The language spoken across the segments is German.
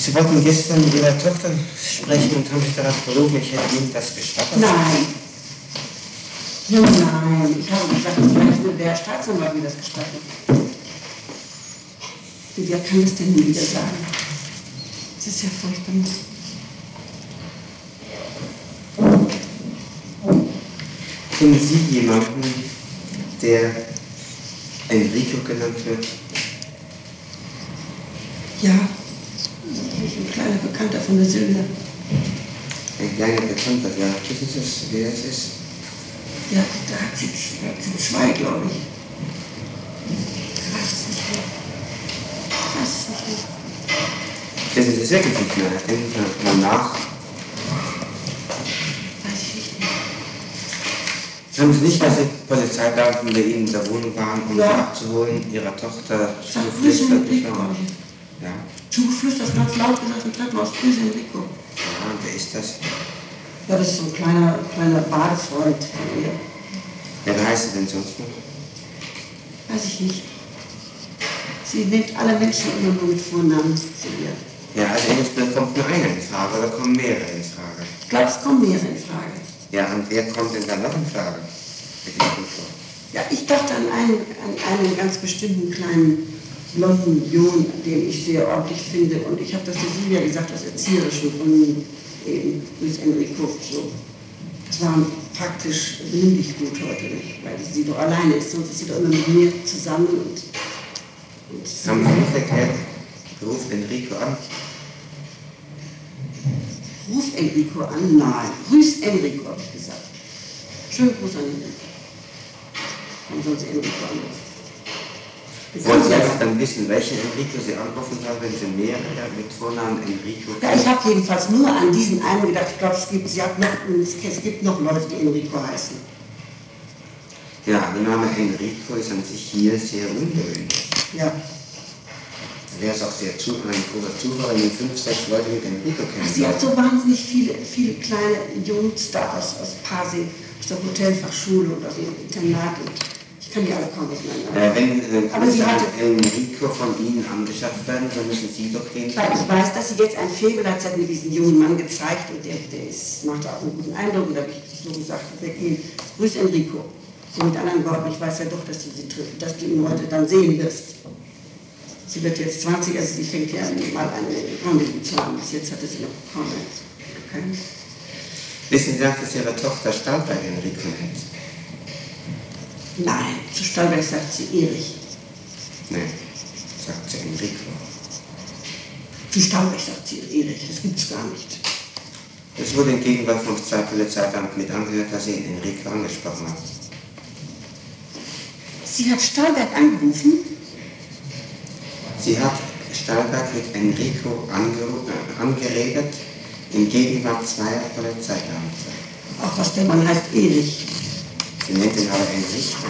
Sie wollten gestern mit Ihrer Tochter sprechen und haben sich darauf berufen, ich hätte Ihnen das gestattet? Nein. Nein, ich habe gesagt, vielleicht will der Staatsanwalt mir das gestatten. Wer kann das denn nie wieder sagen? Das ist ja furchtbar. Kennen Sie jemanden, der Enrico genannt wird? Ja, ein kleiner Bekannter von der Silvia. Ein kleiner Bekannter, ja. Wissen Sie es, wer es ist? Ja, da hat sie zwei, glaube ich. Ich weiß es nicht mehr. Wissen Sie es wirklich nicht mehr? Denken Sie mal nach. Weiß ich nicht mehr. Haben Sie nicht, dass die Polizeibeamten bei Ihnen in der Wohnung waren, um Sie abzuholen, Ihrer Tochter zugeflüstert? Ja. Zugeflüstert, ganz laut gesagt, im Treppenhaus, Grüße Enrico. Ja, und wer ist das? Ja, das ist so ein kleiner Badefreund von ihr. Ja, wer heißt sie denn sonst noch? Weiß ich nicht. Sie nennt alle Menschen immer nur mit Vornamen, Silvia. Ja, also jetzt kommt nur einer in Frage oder kommen mehrere in Frage? Ich glaube, es kommen mehrere in Frage. Ja, und wer kommt denn dann noch in Frage? Ja, ich dachte an einen ganz bestimmten kleinen blonden Jungen, den ich sehr ordentlich finde. Und ich habe das der Silvia gesagt, aus erzieherischen Gründen eben mit Enrico so. Das war praktisch bündig gut heute nicht, weil sie doch alleine ist, sonst ist sie doch immer mit mir zusammen. Haben Sie nicht erklärt, ruf Enrico an? Ruf Enrico an? Nein. Grüß Enrico, habe ich gesagt. Schönen Gruß an Enrico. Und sonst Enrico anrufen. Wollen Sie einfach dann wissen, welchen Enrico Sie anrufen haben, wenn Sie mehrere mit Vornamen Enrico kennen? Ja, ich habe jedenfalls nur an diesen einen gedacht. Ich glaube, es gibt noch Leute, die Enrico heißen. Ja, der Name Enrico ist an sich hier sehr ungewöhnlich. Ja. Da wäre es auch sehr ein großer Zufall, wenn 5, 6 Leute mit Enrico kennen. Sie hat so wahnsinnig viele kleine Jungs da aus Pasing, aus der Hotelfachschule und aus dem Internat. Und ich kann die alle kaum auseinander. Aber Sie hat Enrico von Ihnen angeschafft werden, so müssen Sie doch gehen. Weil ich weiß, dass sie jetzt ein Faible hat, sie hat mir diesen jungen Mann gezeigt und der macht auch einen guten Eindruck. Und da habe ich so gesagt, weggehen, grüß Enrico. So mit anderen Worten, ich weiß ja doch, dass du ihn heute dann sehen wirst. Sie wird jetzt 20, also sie fängt ja mal an, Rendezvous zu haben. Bis jetzt hatte sie noch kaum eins. Wissen Sie, dass Ihre Tochter Stahlberg Enrico nennt? Nein, zu Stahlberg sagt sie Erich. Nein, sagt sie Enrico. Zu Stahlberg sagt sie Erich, das gibt's gar nicht. Es wurde in Gegenwart von 2 Polizeibeamten mit angehört, dass Sie ihn Enrico angesprochen haben. Sie hat Stahlberg angerufen? Sie hat Stahlberg mit Enrico angeredet, in Gegenwart 2 Polizeibeamten. Ach, was der Mann heißt Erich. Sie nennt ihn aber Enrico.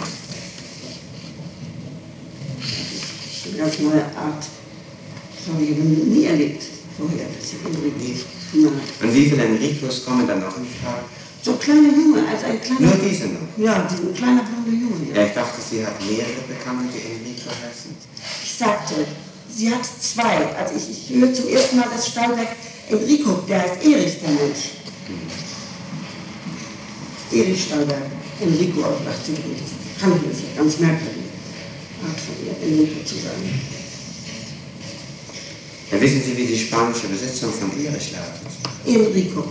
Das ist eine ganz neue Art. Das habe ich aber nie erlebt vorher, dass ich Enrico. Und wie viele Enricos kommen dann noch in Frage? So kleine Junge, also ein kleiner... Nur diese noch? Ja, ein kleiner blonder Junge. Ja, ich dachte, sie hat mehrere Bekannte, die Enrico heißen. Ich sagte, sie hat 2. Also ich höre zum ersten Mal, dass Stahlberg Enrico, der heißt Erich, der Mensch. Erich Stahlberg, Enrico aus 18 kann ich nicht, ganz merkwürdig. Art von ihr, Enrico zu sagen. Ja, wissen Sie, wie die spanische Besetzung von Erich lautet? Enrico.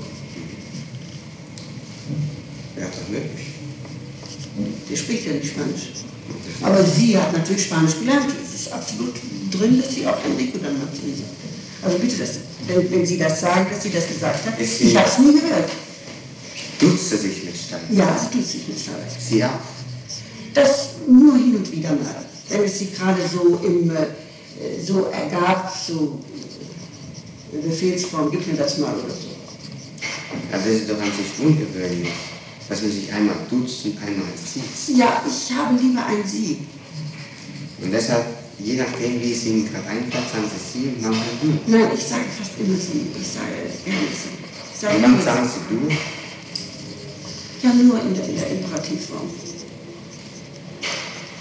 Wäre doch möglich. Der spricht ja nicht Spanisch. Aber sie hat natürlich Spanisch gelernt. Es ist absolut drin, dass sie auch Enrico dann hat. Also bitte, wenn Sie das sagen, dass sie das gesagt hat. Ich habe es nie gehört. Duzt sie sich mit Stahlberg? Ja, sie tut sich mit Stahlberg. Sie auch? Das nur hin und wieder mal. Wenn es sie gerade so so ergab, so Befehlsform, gib mir das mal oder so. Aber das ist doch an sich ungewöhnlich, dass man sich einmal duzt und einmal sieht. Ja, ich habe lieber ein Sie. Und deshalb, je nachdem, wie es Ihnen gerade einfällt, sagen Sie Sie und manchmal du. Nein, ich sage fast immer Sie. Ich sage gerne Sie. Und dann sagen Sie du? Ja, nur in der Imperativform.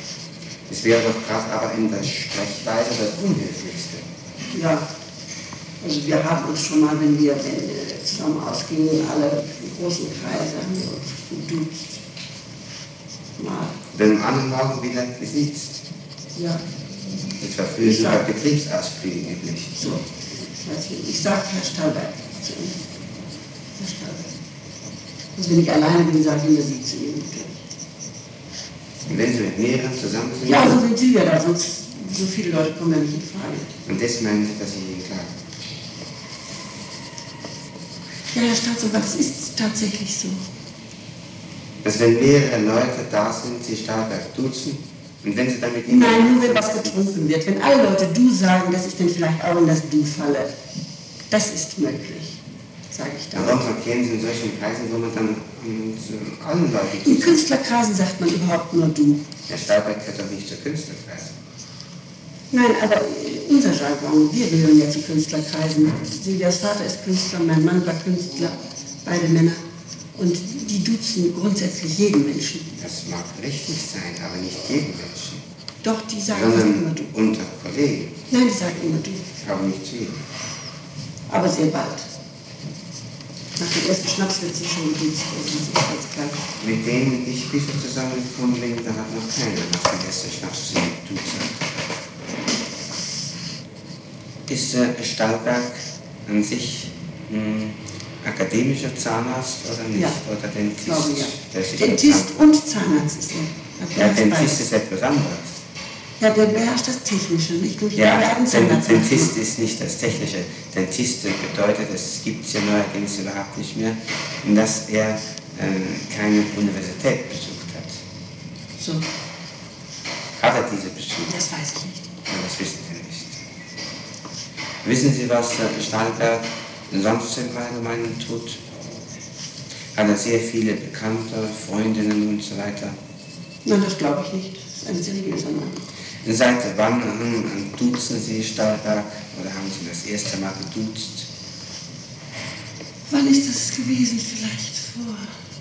Es wäre doch gerade aber in der Sprechweise das Unhöflichste. Ja. Also wir haben uns schon mal, wenn wir zusammen ausgingen, alle großen Kreise haben wir uns geduzt. Mal. Denn am anderen Morgen wieder gesiezt. Ja. Das war früher so bei Betriebsausflügen üblich. So, ich sage Herr Stahlberg zu ihm. Herr Stahlberg. Also wenn ich alleine bin, sage ich immer Sie zu ihm. Und wenn Sie mit mehreren zusammen sind? Ja, so sind Sie ja da, sonst so viele Leute kommen ja nicht in Frage. Und das meinen Sie, dass ich Ihnen klagen? Ja, Herr Staatsanwalt, das ist tatsächlich so. Dass wenn mehrere Leute da sind, Sie Stahlberg duzen und wenn Sie dann mit ihnen... Nein, nur wenn was getrunken wird. Wenn alle Leute du sagen, dass ich dann vielleicht auch in das du falle. Das ist möglich, sage ich dann. Warum verkehren Sie in solchen Kreisen, wo man dann zu allen Leuten In duzt? Künstlerkreisen sagt man überhaupt nur du. Herr Stahlberg gehört doch nicht zur Künstlerkreise. Nein, aber unser Jargon, wir gehören ja zu Künstlerkreisen. Silvias Vater ist Künstler, mein Mann war Künstler, beide Männer. Und die duzen grundsätzlich jeden Menschen. Das mag richtig sein, aber nicht jeden Menschen. Doch, die sagen fast immer Sondern du. unter Kollegen, Nein, die sagen immer du. aber nicht zu jedem. Aber sehr bald. Nach dem ersten Schnaps wird sie schon geduzt, also das ist ganz klar. Mit denen ich bisher zusammengekommen bin, da hat noch keiner nach dem ersten Schnaps zu duzen. Ist Stahlberg an sich akademischer Zahnarzt oder nicht? Ja, oder Dentist? glaube ja. Der sich Dentist und Zahnarzt ist er. Ja, Dentist ist etwas anderes. Ja, der beherrscht das Technische, nicht nur die Ja, werden Zahnarzt. Dentist ist nicht das Technische. Dentist bedeutet, es gibt es ja neuerdings überhaupt nicht mehr, dass er keine Universität besucht hat. So, Hat er diese besucht? das weiß ich nicht. Ja, das wissen Sie nicht. Wissen Sie, was Stahlberg sonst im Allgemeinen tut? Hat er sehr viele Bekannte, Freundinnen und so weiter. Nein, das glaube ich nicht. Das ist ein seriöser Mann. Seit wann duzen Sie Stahlberg oder haben Sie das erste Mal geduzt? Wann ist das gewesen? Vielleicht vor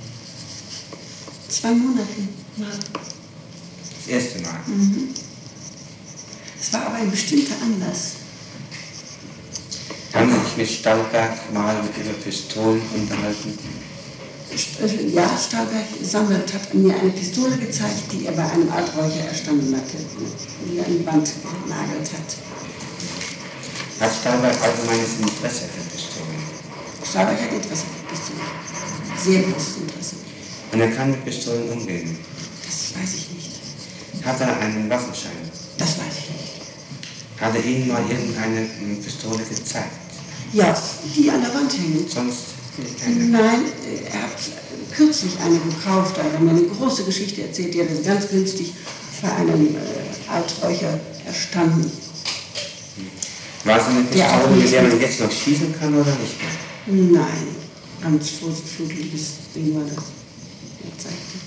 2 Monaten mal. Das erste Mal? Es war aber ein bestimmter Anlass. Haben Sie sich mit Stahlberg mal über Pistolen unterhalten? Ja, Stahlberg Sammelt hat mir eine Pistole gezeigt, die er bei einem Alträucher erstanden hatte, die er an die Wand genagelt hat. Hat Stahlberg allgemeines Interesse für Pistolen? Stahlberg hat Interesse für Pistolen. Sehr großes Interesse. Und er kann mit Pistolen umgehen? Das weiß ich nicht. Hat er einen Waffenschein? Das weiß ich nicht. Hat er Ihnen mal irgendeine Pistole gezeigt? Ja, die an der Wand hängen. Sonst keine. Nein, er hat kürzlich eine gekauft, da hat er mir eine große Geschichte erzählt, die hat er ganz günstig bei einem Alträucher erstanden. War es eine Der auch Pistole, mit nicht der man mit- jetzt noch schießen kann oder nicht mehr? Nein, ganz flutliges Ding war das. Er zeigte.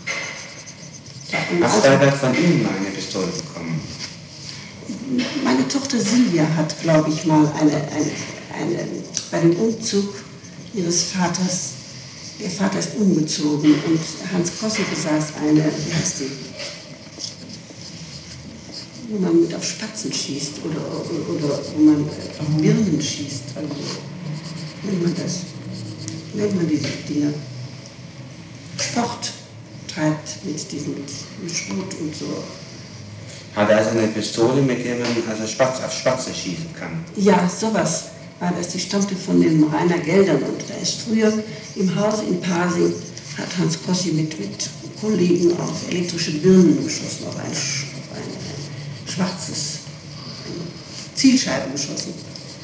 Ja, Hat Stahlberg von Ihnen mal eine Pistole bekommen? meine Tochter Silvia hat, glaube ich, mal bei dem Umzug ihres Vaters, ihr Vater ist umgezogen und Hans Kossi besaß eine, wie heißt die, wo man mit auf Spatzen schießt oder wo man auf Birnen schießt. Also, nennt man das? Nennt man diese Dinge? Sport treibt mit Schrot und so. Hat er also eine Pistole, mit der man also auf Spatze schießen kann? Ja, sowas war das. Die stammte von dem Rainer Geldern und da ist früher im Haus in Pasing, hat Hans Kossi mit Kollegen auf elektrische Birnen geschossen, auf ein schwarzes Zielscheiben geschossen.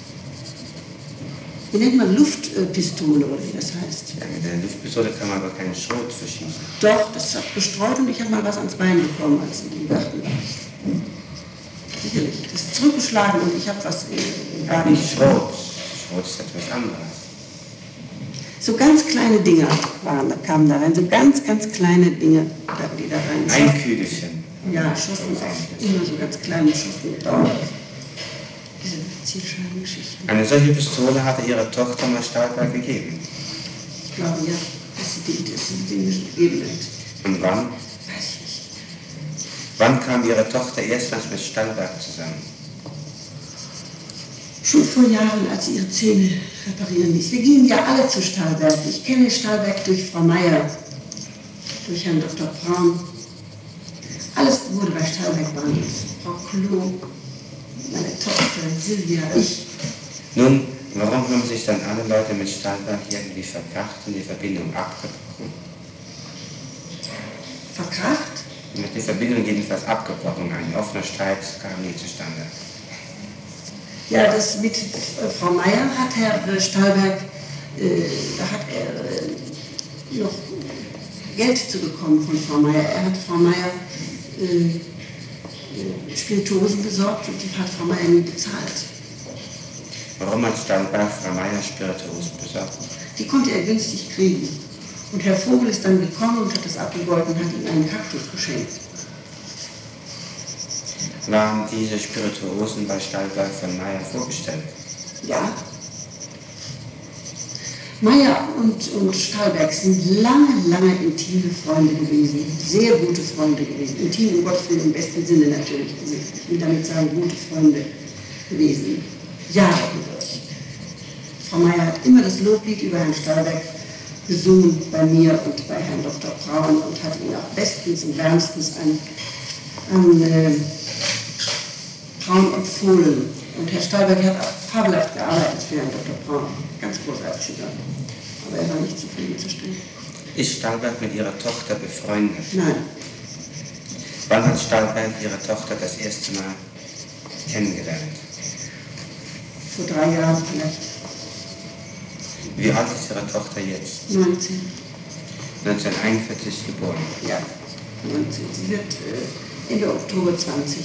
Wie nennt man Luftpistole oder wie das heißt? Ja, mit einer Luftpistole kann man aber keinen Schrot verschießen. Doch, das hat gestreut und ich habe mal was ans Bein bekommen, als sie im Garten war. Sicherlich. Das ist zurückgeschlagen und ich habe was im Garten. Nicht Schrot. Schrot ist etwas anderes. So ganz kleine Dinger kamen da rein, so ganz kleine Dinge, die da rein Ein Kügelchen. Ja, schossen auf immer so ganz kleine Schossen mit Dauer. Diese Zielscheibengeschichten. Eine solche Pistole hatte ihre Tochter mal Stahlberg gegeben. Ich glaube ja, dass sie die nicht gegeben hat. Und wann? Weiß ich nicht. Wann kam ihre Tochter erstmals mit Stahlberg zusammen? Schon vor Jahren, als sie ihre Zähne reparieren ließ. Wir gingen ja alle zu Stahlberg. Ich kenne Stahlberg durch Frau Meier, durch Herrn Dr. Braun. Alles wurde bei Stahlberg behandelt. Frau Klo, meine Tochter, Silvia, ich. Nun, warum haben sich dann alle Leute mit Stahlberg irgendwie verkracht und die Verbindung abgebrochen? Verkracht? Mit der Verbindung jedenfalls abgebrochen. Ein offener Streit kam nie zustande. Ja, das mit Frau Meier hat Herr Stahlberg, da hat er noch Geld zu bekommen von Frau Meier. Er hat Frau Meier Spirituosen besorgt und die hat Frau Meier nie bezahlt. Warum hat Stahlberg Frau Meier Spirituosen besorgt? Die konnte er günstig kriegen. Und Herr Vogel ist dann gekommen und hat das abgegolten und hat ihm einen Kaktus geschenkt. Waren diese Spirituosen bei Stahlberg von Meier vorgestellt? Ja. Meier und Stahlberg sind lange intime Freunde gewesen. Sehr gute Freunde gewesen. Intim im Gottes Willen, im besten Sinne natürlich. Also ich will damit sagen, gute Freunde gewesen. Jahre hindurch. Frau Meier hat immer das Loblied über Herrn Stahlberg gesungen bei mir und bei Herrn Dr. Braun und hat ihn auch bestens und wärmstens an Braun empfohlen. Und Herr Stahlberg hat auch fabelhaft gearbeitet für Herrn Dr. Braun. Ganz großartig sogar. Aber er war nicht zufriedenzustellen. Ist Stahlberg mit ihrer Tochter befreundet? Nein. Wann hat Stahlberg ihre Tochter das erste Mal kennengelernt? Vor 3 Jahren vielleicht. Wie alt ist Ihre Tochter jetzt? 19. 1941 geboren. Ja, 19. Sie wird Ende Oktober 20.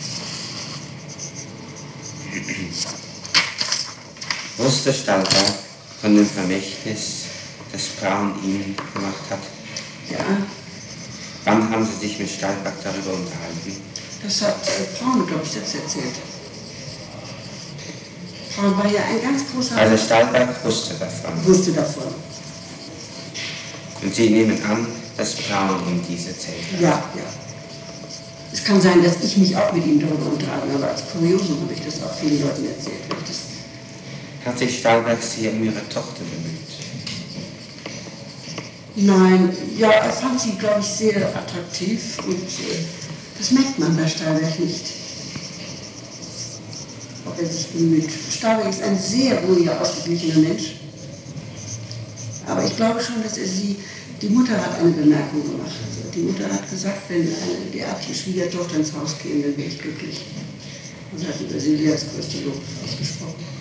Wusste Stahlberg von dem Vermächtnis, das Braun ihm gemacht hat? Ja, Wann haben Sie sich mit Stahlberg darüber unterhalten? das hat Braun, glaube ich, selbst erzählt. Braun war ja ein ganz großer... Also Stahlberg wusste davon. wusste davon. Und Sie nehmen an, dass Braun ihm dies erzählt hat? Ja, ja. Es kann sein, dass ich mich auch mit ihm darüber unterhalten habe, aber als Kuriosum habe ich das auch vielen Leuten erzählt. Hat sich Stahlberg sehr um Ihre Tochter bemüht? Nein, ja, er fand sie, glaube ich, sehr attraktiv und das merkt man bei Stahlberg nicht, ob er sich bemüht. Stahlberg ist ein sehr ruhiger, ausgeglichener Mensch, aber ich glaube schon, dass er die Mutter hat eine Bemerkung gemacht. Also die Mutter hat gesagt, wenn eine derartige Schwiegertochter ins Haus käme, dann wäre ich glücklich. Und hat über Silvia das größte Lob ausgesprochen.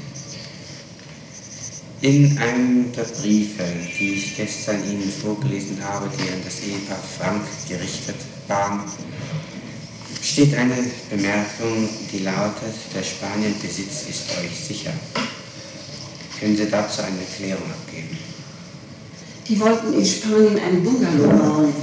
In einem der Briefe, die ich gestern Ihnen vorgelesen habe, die an das Ehepaar Frank gerichtet waren, steht eine Bemerkung, die lautet, der Spanienbesitz ist euch sicher. Können Sie dazu eine Erklärung abgeben? Die wollten in Spanien einen Bungalow bauen.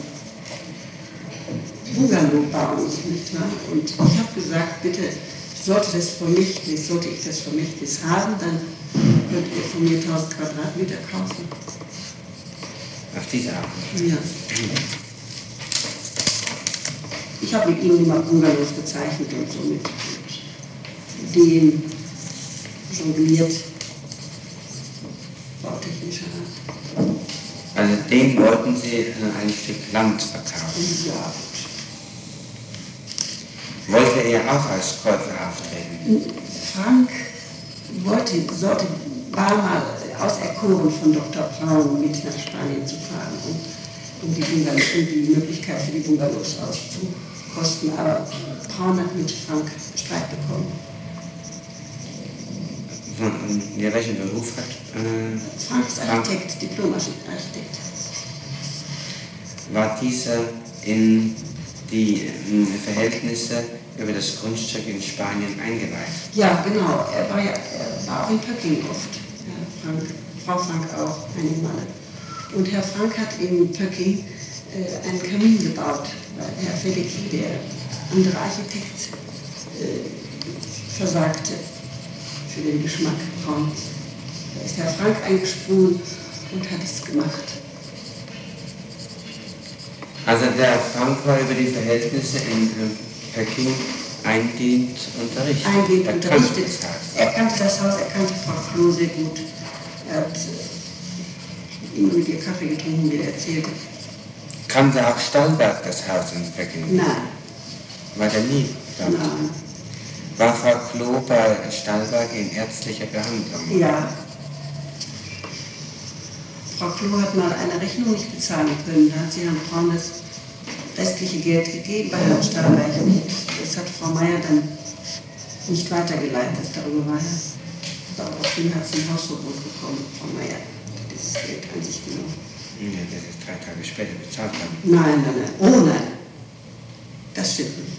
Nicht wahr? Und ich habe gesagt, bitte, sollte ich das Vermächtnis haben, dann könnt ihr von mir 1000 Quadratmeter kaufen. Auf diese Art? Ja. Ich habe mit ihnen immer Bungalows gezeichnet und so mit Ideen jongliert, bautechnischer Art. Also dem wollten Sie ein Stück Land verkaufen? Ja. Wollte er auch als Käufer auftreten? Frank war mal auserkoren von Dr. Braun, mit nach Spanien zu fahren, um die Möglichkeit für die Bungalows auszukosten. Aber Braun hat mit Frank Streit bekommen. Ja, welchen Beruf hat Frank ist Architekt, Diplom-Architekt. War dieser in die Verhältnisse über das Grundstück in Spanien eingeweiht? Ja, genau. Er war auch in Pöcking oft. Frau Frank auch, einige Male. Und Herr Frank hat in Pöcking einen Kamin gebaut, weil Herr Felicki, der andere Architekt, versagte für den Geschmack Brauns. Da ist Herr Frank eingesprungen und hat es gemacht. Also der Frank war über die Verhältnisse in Peking eingehend unterrichtet. Eingehend unterrichtet. Er kannte das Haus, er kannte Frau Klo sehr gut. Er hat immer mit ihr Kaffee getrunken, wie er erzählte. Kannte auch Stallberg das Haus in Pöcking? Nein. War der nie dort? Nein. War Frau Klo bei Stallberg in ärztlicher Behandlung? Ja. Frau Klo hat mal eine Rechnung nicht bezahlen können. Da hat sie Herrn Braun das restliche Geld gegeben bei Herrn Stallberg. Das hat Frau Meier dann nicht weitergeleitet. Darüber war er. Daraufhin hat sie ein Hausverbot bekommen, Frau Meier. Dieses Geld an sich genommen. Ja, das ist 3 Tage später bezahlt haben. Nein, nein, nein. Oh nein. Das stimmt nicht.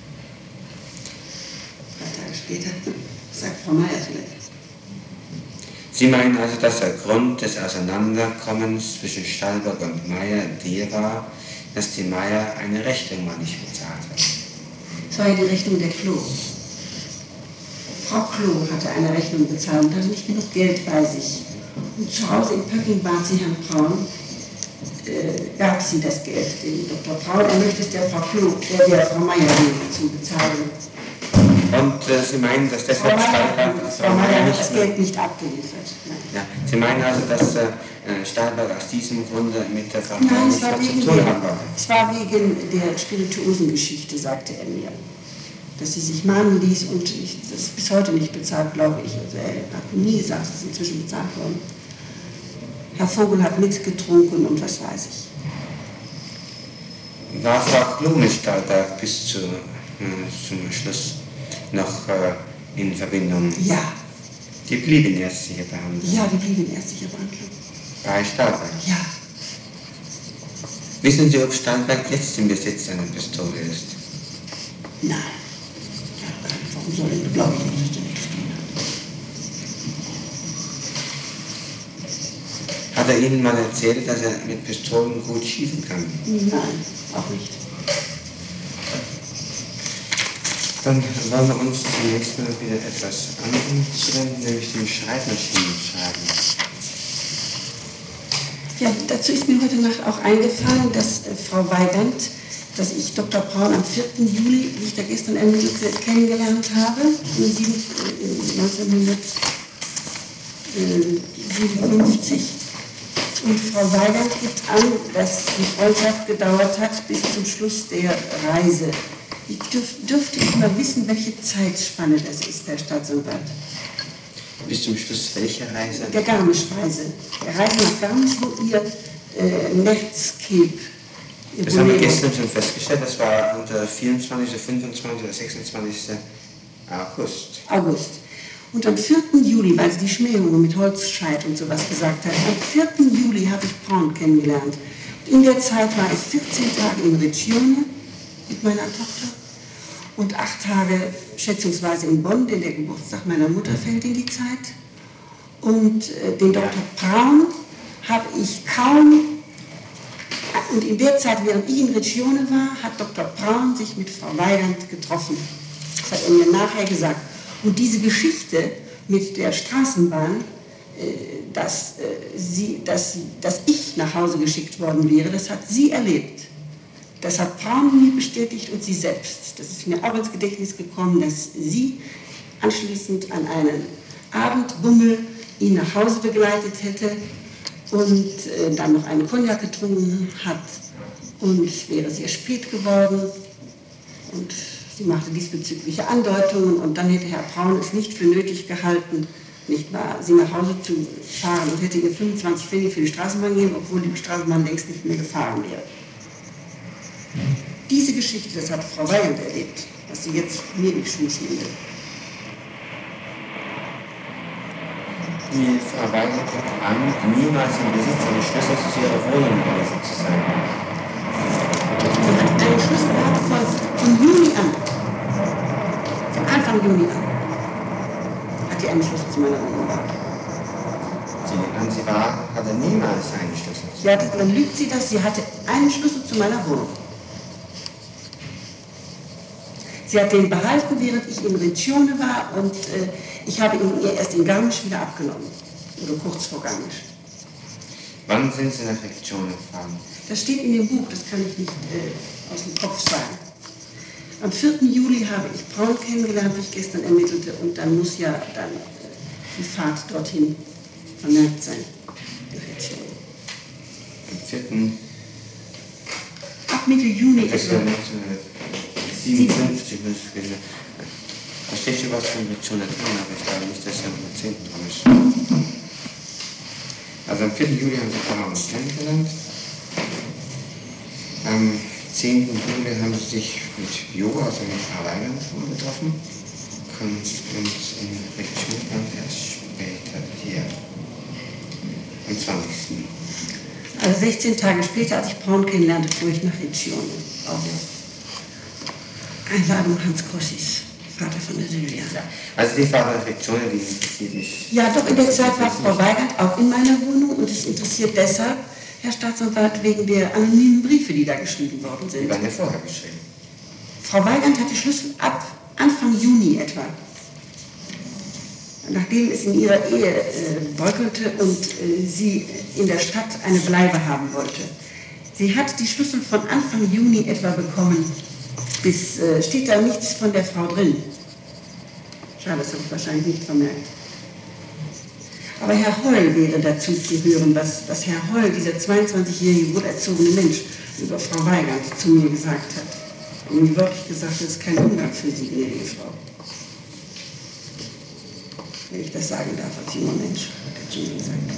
3 Tage später, sagt Frau Meier vielleicht. Sie meinen also, dass der Grund des Auseinanderkommens zwischen Stallberg und Meier der war, dass die Meier eine Rechnung mal nicht bezahlt hat? Das war ja die Rechnung der Klo. Frau Klo hatte eine Rechnung bezahlt und hatte nicht genug Geld bei sich. Und zu Hause in Pöcking bat sie Herrn Braun, gab sie das Geld dem Dr. Braun. Er möchte es der Frau Klo, der Frau Meier zu bezahlen. Und Sie meinen, dass deshalb Frau Meier hat das Geld nicht abgeliefert. Ja, Sie meinen also, dass Stallberg aus diesem Grunde mit der Frau Nein, nichts zu tun hat? Es war wegen der Spirituosengeschichte, sagte er mir. Dass sie sich mahnen ließ und das ist bis heute nicht bezahlt, glaube ich. Also er hat nie gesagt, es ist inzwischen bezahlt worden. Herr Vogel hat mitgetrunken und was weiß ich. War Frau Klo mit Stallberg bis zum Schluss noch in Verbindung? Ja. Die blieb in ärztlicher Behandlung? Ja, die blieb in ärztlicher Behandlung. Bei Stallberg? Ja. Wissen Sie, ob Stallberg jetzt im Besitz einer Pistole ist? Nein. Warum soll er, glaube ich nicht, dass er nichts tun hat. Hat er Ihnen mal erzählt, dass er mit Pistolen gut schießen kann? Nein, auch nicht. Dann wollen wir uns zunächst mal wieder etwas anderem zuwenden, nämlich dem Schreibmaschinenschreiben. Ja, dazu ist mir heute Nacht auch eingefallen, dass Frau Weigand, dass ich Dr. Braun am 4. Juli, wie ich da gestern ermittelt kennengelernt habe, 1957. Und Frau Weigand gibt an, dass die Freundschaft gedauert hat bis zum Schluss der Reise. Ich dürfte ich mal wissen, welche Zeitspanne das ist, Herr Staatsanwalt. Bis zum Schluss welcher Reise? Der Garmisch-Reise. Der Reise nach Garmisch, wo ihr Netscape. Das haben wir gestern schon festgestellt, das war unter 24., 25. oder 26. August. Und am 4. Juli, weil sie die Schmähungen mit Holzscheit und sowas gesagt hat, am 4. Juli habe ich Braun kennengelernt. In der Zeit war ich 14 Tage in Riccione mit meiner Tochter und 8 Tage schätzungsweise in Bonn, denn der Geburtstag meiner Mutter fällt in die Zeit. Und den Dr. Braun habe ich kaum, und in der Zeit, während ich in Riccione war, hat Dr. Braun sich mit Frau Weigand getroffen. Das hat er mir nachher gesagt. Und diese Geschichte mit der Straßenbahn, dass ich nach Hause geschickt worden wäre, das hat sie erlebt. Das hat Braun mir bestätigt und sie selbst. Das ist mir auch ins Gedächtnis gekommen, dass sie anschließend an einen Abendbummel ihn nach Hause begleitet hätte und dann noch einen Cognac getrunken hat. Und es wäre sehr spät geworden und sie machte diesbezügliche Andeutungen und dann hätte Herr Braun es nicht für nötig gehalten, nicht wahr, sie nach Hause zu fahren und hätte ihr 25 Pfennig für die Straßenbahn gegeben, obwohl die Straßenbahn längst nicht mehr gefahren wäre. Diese Geschichte, das hat Frau Weigand erlebt, was sie jetzt mir in die Schuhe schieben will. Die Frau Weigand gibt an, niemals im Besitz eines Schlüssels zu ihrer Wohnung gewesen zu sein. Sie hat einen Schlüssel gehabt von Juni an. Von Anfang Juni an. Hat die einen Schlüssel zu meiner Wohnung gehabt. Sie hatte niemals einen Schlüssel. Ja, dann lügt sie das, sie hatte einen Schlüssel zu meiner Wohnung. Sie hat den behalten, während ich in Riccione war und ich habe ihn ihr erst in Garmisch wieder abgenommen. Oder kurz vor Garmisch. Wann sind Sie nach Riccione gefahren? Das steht in dem Buch, das kann ich nicht aus dem Kopf sagen. Am 4. Juli habe ich Braun kennengelernt, wie ich gestern ermittelte, und dann muss ja dann die Fahrt dorthin vermerkt sein. Am 4. Ab Mitte Juni Das ist ja 1957. Da steht schon was von Lektion drin, aber ich glaube nicht, dass er am 10. dran ist. Also am 4. Juli haben sie Braun kennengelernt. Am 10. Juli haben sie sich mit Jo, also mit Frau Weigand, getroffen. Kommt uns in Lektion dann erst später hier. Am 20. Also 16 Tage später, als ich Braun kennenlernte, fuhr ich nach Riccione. Auf Einladung Hans Kossis, Vater von der Silvia. Ja. Also die Frage nach Riccione, die interessiert mich. Ja, doch, in der Zeit war Frau Weigand auch in meiner Wohnung, und es interessiert deshalb, Herr Staatsanwalt, wegen der anonymen Briefe, die da geschrieben worden sind. Die waren ja vorher geschrieben. Frau Weigand hat die Schlüssel ab Anfang Juni etwa, nachdem es in ihrer Ehe bröckelte und sie in der Stadt eine Bleibe haben wollte. Sie hat die Schlüssel von Anfang Juni etwa bekommen. Steht da nichts von der Frau drin. Schade, das habe ich wahrscheinlich nicht vermerkt. Aber Herr Heul wäre dazu zu hören, was Herr Heul, dieser 22-jährige, wohlerzogene Mensch, über Frau Weigand zu mir gesagt hat. Und mir wirklich gesagt, das ist kein Umgang für Sie, gnädige Frau. Wenn ich das sagen darf als junger Mensch, hat er zu mir gesagt.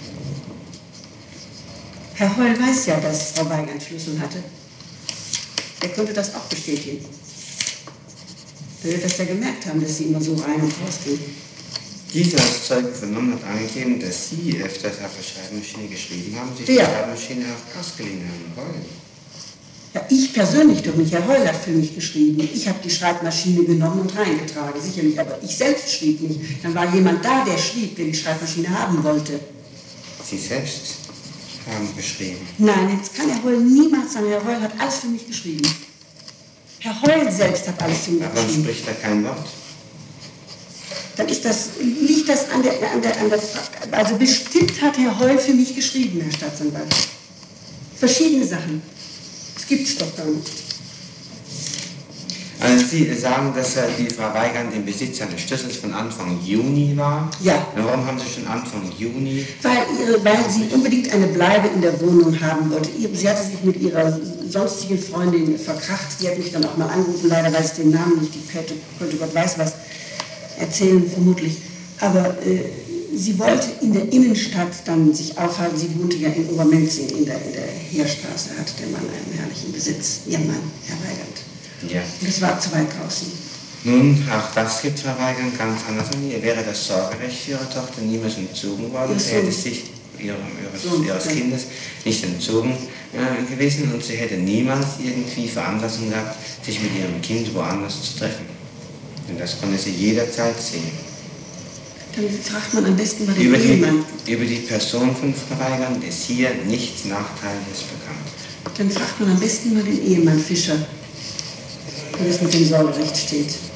Herr Heul weiß ja, dass Frau Weigand Schlüssel hatte. Er konnte das auch bestätigen. Er wird das ja gemerkt haben, dass sie immer so rein und raus ging. Dieser als Zeuge vernommen hat angegeben, dass Sie öfters auf der Schreibmaschine geschrieben haben, sich die Schreibmaschine auch ausgeliehen haben wollen. Ja, ich persönlich doch nicht. Herr Heul hat für mich geschrieben. Ich habe die Schreibmaschine genommen und reingetragen, sicherlich, aber ich selbst schrieb nicht. Dann war jemand da, der schrieb, der die Schreibmaschine haben wollte. Sie selbst haben geschrieben. Nein, jetzt kann Herr Heul niemals sagen. Herr Heul hat alles für mich geschrieben. Herr Heul selbst hat alles für mich Aber geschrieben. spricht da kein Wort. Dann liegt das an der also bestimmt hat Herr Heul für mich geschrieben, Herr Staatsanwalt. Verschiedene Sachen. Das gibt es doch gar nicht. Also Sie sagen, dass die Frau Weigand im Besitz eines Schlüssels von Anfang Juni war? Ja. Warum haben Sie schon Anfang Juni? Weil sie unbedingt eine Bleibe in der Wohnung haben wollte. Sie hatte sich mit ihrer sonstigen Freundin verkracht. Die hat mich dann auch mal angerufen, leider weiß ich den Namen nicht, die könnte Gott weiß was erzählen vermutlich. Aber sie wollte in der Innenstadt dann sich aufhalten. Sie wohnte ja in Obermenzing in der Heerstraße, hatte der Mann einen herrlichen Besitz. Ihr Mann, Herr Weigand. Ja. Und das war zu weit draußen. Nun, auch das gibt Frau Weigand ganz anders an. Ihr wäre das Sorgerecht für ihre Tochter niemals entzogen worden. Sie hätte sich ihres Kindes nicht entzogen gewesen, und sie hätte niemals irgendwie Veranlassung gehabt, sich mit ihrem Kind woanders zu treffen. Denn das konnte sie jederzeit sehen. Dann fragt man am besten mal den Ehemann. Über die Person von Frau Weigand ist hier nichts Nachteiliges bekannt. Dann fragt man am besten mal den Ehemann Fischer, wie es mit dem Sorgerecht steht.